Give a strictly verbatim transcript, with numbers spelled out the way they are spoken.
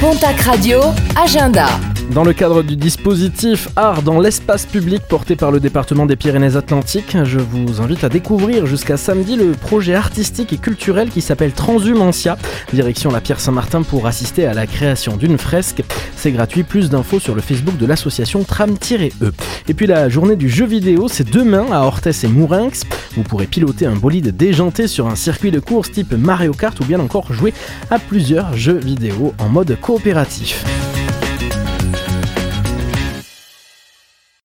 Pontac Radio, agenda. Dans le cadre du dispositif Art dans l'espace public porté par le département des Pyrénées-Atlantiques, je vous invite à découvrir jusqu'à samedi le projet artistique et culturel qui s'appelle Transhumancia. Direction la Pierre Saint-Martin pour assister à la création d'une fresque. C'est gratuit, plus d'infos sur le Facebook de l'association Tram-E. Et puis la journée du jeu vidéo, c'est demain à Orthès et Mourinx. Vous pourrez piloter un bolide déjanté sur un circuit de course type Mario Kart ou bien encore jouer à plusieurs jeux vidéo en mode coopératif.